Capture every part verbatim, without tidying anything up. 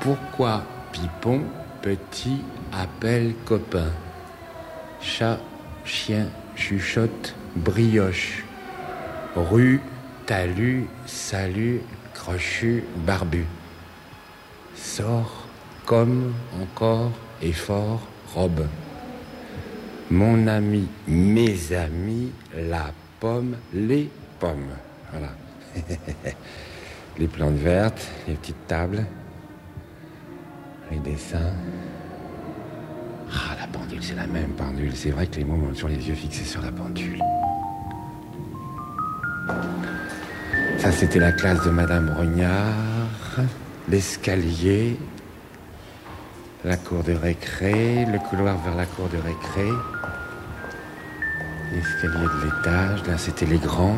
Pourquoi Pipon, petit, appelle copain? Chat, chien, chuchote, brioche. Rue, talus, salut, crochu, barbu. Sort, comme, encore, effort, robe. Mon ami, mes amis, la pomme, les pommes. Voilà. Les plantes vertes, les petites tables, les dessins. Ah, la pendule, c'est la même pendule. C'est vrai que les mômes ont toujours les yeux fixés sur la pendule. Ça, c'était la classe de Madame Rognard, l'escalier, la cour de récré, le couloir vers la cour de récré, l'escalier de l'étage. Là, c'était les grands.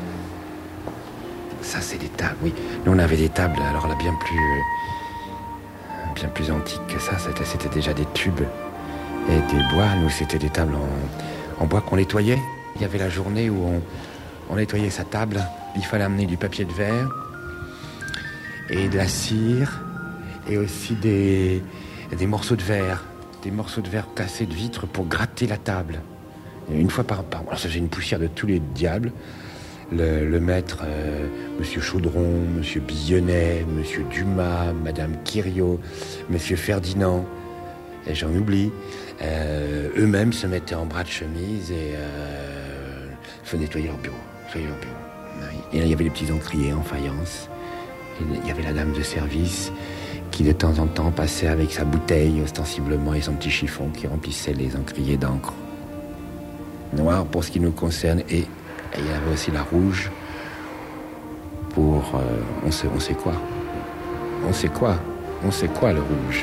Ça, c'est des tables, oui. Nous, on avait des tables, alors là, bien plus, euh, bien plus antiques que ça. C'était, c'était déjà des tubes et des bois. Nous, c'était des tables en, en bois qu'on nettoyait. Il y avait la journée où on, on nettoyait sa table. Il fallait amener du papier de verre et de la cire et aussi des, des morceaux de verre, des morceaux de verre cassés de vitre pour gratter la table. Et une fois par an. Alors ça faisait une poussière de tous les diables. Le, le maître, euh, Monsieur Chaudron, Monsieur Billonnet, Monsieur Dumas, Madame Quiriot, Monsieur Ferdinand, et j'en oublie, euh, eux-mêmes se mettaient en bras de chemise et euh, se nettoyer leur bureau. Nettoyer leur bureau. Et là, il y avait les petits encriers en faïence. Et il y avait la dame de service qui, de temps en temps, passait avec sa bouteille, ostensiblement, et son petit chiffon qui remplissait les encriers d'encre. Noir pour ce qui nous concerne, et Et il y avait aussi la rouge pour... Euh, on sait, on sait quoi. On sait quoi. On sait quoi, le rouge.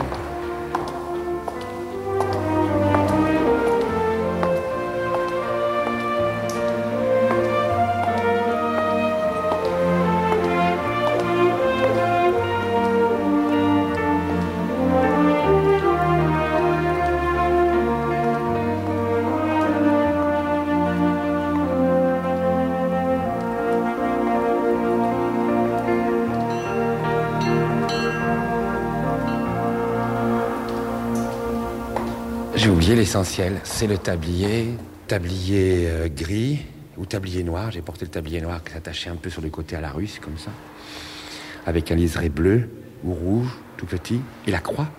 J'ai oublié l'essentiel, c'est le tablier, tablier euh, gris ou tablier noir. J'ai porté le tablier noir qui s'attachait un peu sur le côté à la russe, comme ça, avec un liseré bleu ou rouge, tout petit, et la croix.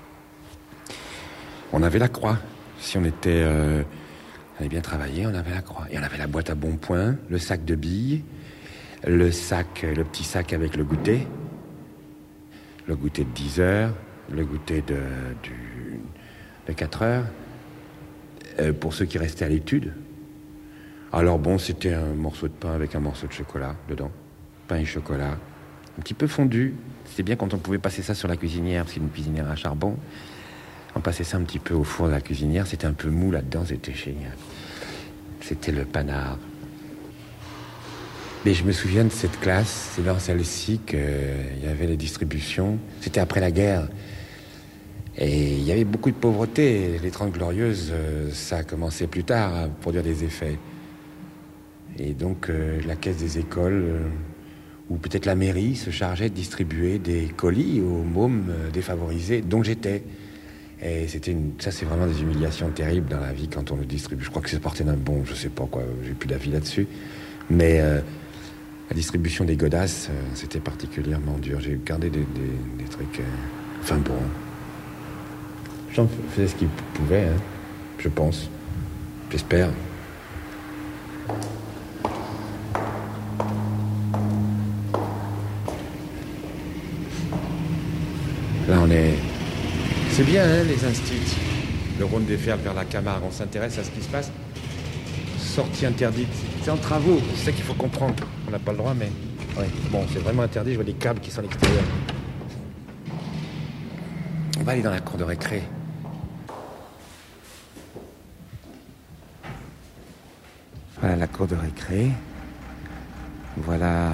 On avait la croix. Si on était, euh, on avait bien travaillé, on avait la croix. Et on avait la boîte à bon point, le sac de billes, le sac, le petit sac avec le goûter, le goûter de dix heures, le goûter de, du... de quatre heures, euh, pour ceux qui restaient à l'étude. Alors bon, c'était un morceau de pain avec un morceau de chocolat dedans. Pain et chocolat. Un petit peu fondu. C'était bien quand on pouvait passer ça sur la cuisinière, parce qu'il y a une cuisinière à charbon. On passait ça un petit peu au four de la cuisinière. C'était un peu mou là-dedans, c'était génial. C'était le panard. Mais je me souviens de cette classe. C'est dans celle-ci qu'il y avait les distributions. C'était après la guerre. Et il y avait beaucoup de pauvreté. Les Trente Glorieuses, euh, ça a commencé plus tard à produire des effets. Et donc euh, la caisse des écoles, euh, ou peut-être la mairie, se chargeait de distribuer des colis aux mômes euh, défavorisés, dont j'étais. Et c'était une... ça, c'est vraiment des humiliations terribles dans la vie quand on le distribue. Je crois que c'est porté d'un bon, je sais pas quoi, j'ai plus d'avis là-dessus. Mais euh, la distribution des godasses, euh, c'était particulièrement dur. J'ai gardé des, des, des trucs... Euh... Enfin bon... Les gens faisaient ce qu'ils pouvaient, hein, je pense. J'espère. Là, on est... C'est bien, hein, les instituts. Le Rhône des Fermes vers la Camargue, on s'intéresse à ce qui se passe. Sortie interdite. C'est en travaux, c'est ça qu'il faut comprendre. On n'a pas le droit, mais... Ouais. Bon, c'est vraiment interdit, je vois des câbles qui sont à l'extérieur. On va aller dans la cour de récré. Voilà la cour de récré. Voilà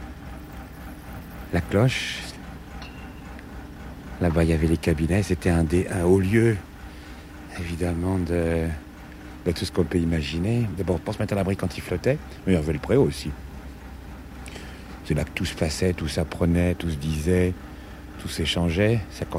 la cloche. Là-bas, il y avait les cabinets. C'était un, des, un haut lieu, évidemment, de, de tout ce qu'on peut imaginer. D'abord, pour se mettre à l'abri quand il flottait. Mais il y avait le préau aussi. C'est là que tout se passait, tout s'apprenait, tout se disait. tout s'échangeait, ça